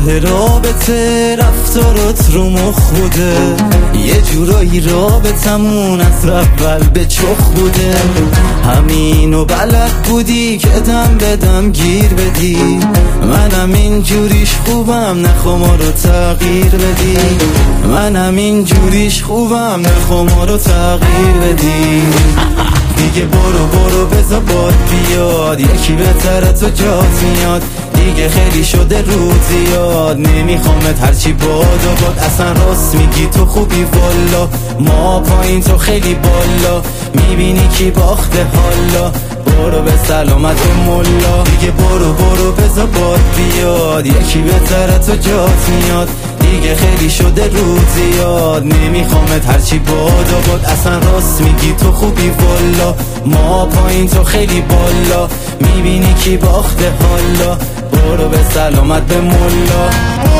راه رابطه رفتارات رو مخ بوده، یه جورایی رابطمون از اول به چخ بوده. همینو بلد بودی که دم به دم گیر بدی، منم این جوریش خوبم نخوا ما رو تغییر بدی. منم این جوریش خوبم نخوا ما رو تغییر بدی. دیگه برو بذار باد بیاد، یکی بهتره تو جات میاد. دیگه خیلی شده روز زیاد، نمیخوامت هرچی باد و باد. اصلا راست میگی تو خوبی والا، ما پایین تو خیلی بالا. میبینی کی باخته حالا، برو به سلامت به ملا. دیگه برو بذار باد بیاد، یکی بهتره تو جات میاد. دیگه خیلی شده روز زیاد، نمیخوامت هرچی باد و باد. اصلا راست میگی تو خوبی والا، ما پایین تو خیلی بالا. میبینی کی باخته حالا، برو به سلامت به ملا.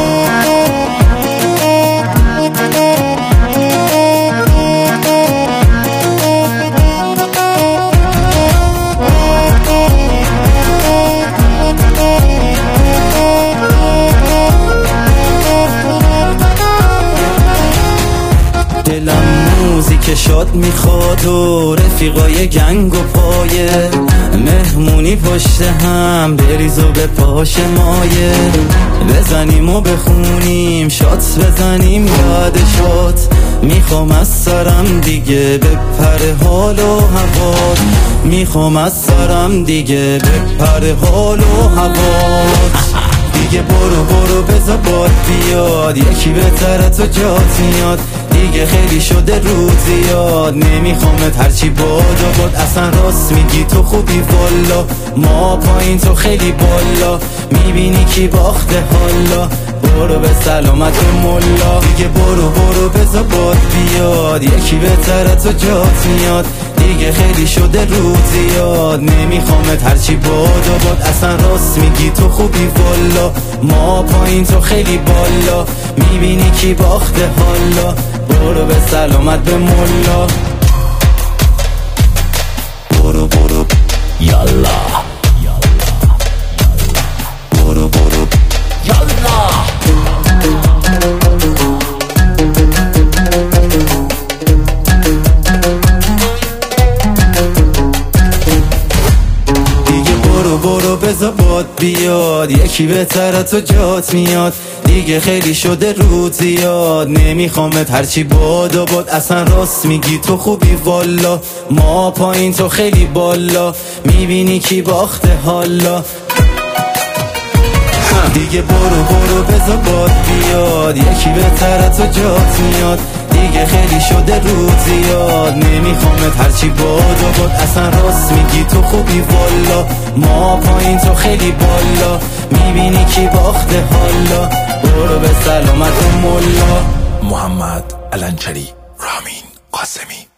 دلم موزیک شاد میخواد و رفیقای گنگ و پایه، مهمونی پشت هم بریز و به پاش مایه. بزنیم و بخونیم شات، بزنیم یاد شات. میخوام از سرم دیگه بپره حال و هوات، میخوام از سرم دیگه بپره حال و هوات. دیگه برو بذار باد بیاد، یکی بهتره تو جات میاد. دیگه خیلی شده روز زیاد، نمیخوامت هرچی باد و باد. اصلا راست میگی تو خوبی والا، ما پایین تو خیلی بالا. میبینی کی باخته حالا، برو به سلامت به ملا. دیگه برو بذار باد بیاد، یکی بهتره تو جات میاد. دیگه خیلی شده روز زیاد، نمیخوامت هرچی باد و باد. اصلا راست میگی تو خوبی والا، ما پایین تو خیلی بالا. میبینی کی باخته حالا، برو به سلامت به ملا. برو یالا، برو یالا. برو بذار باد بیاد، یکی بهتره تو جات میاد. دیگه خیلی شده روز زیاد، نمیخوامت هرچی باد و باد. اصلا راست میگی تو خوبی والا، ما پایین تو خیلی بالا. میبینی کی باخته حالا. دیگه برو بذار باد بیاد، یکی بهتره تو جات میاد. دیگه خیلی شده روز زیاد، نمیخوامت هرچی باد و باد. اصلا راست میگی تو خوبی والا، ما پایین تو خیلی بالا. میبینی کی باخته حالا، برو به سلامت ملا. محمد الانچری، رامین قاسمی.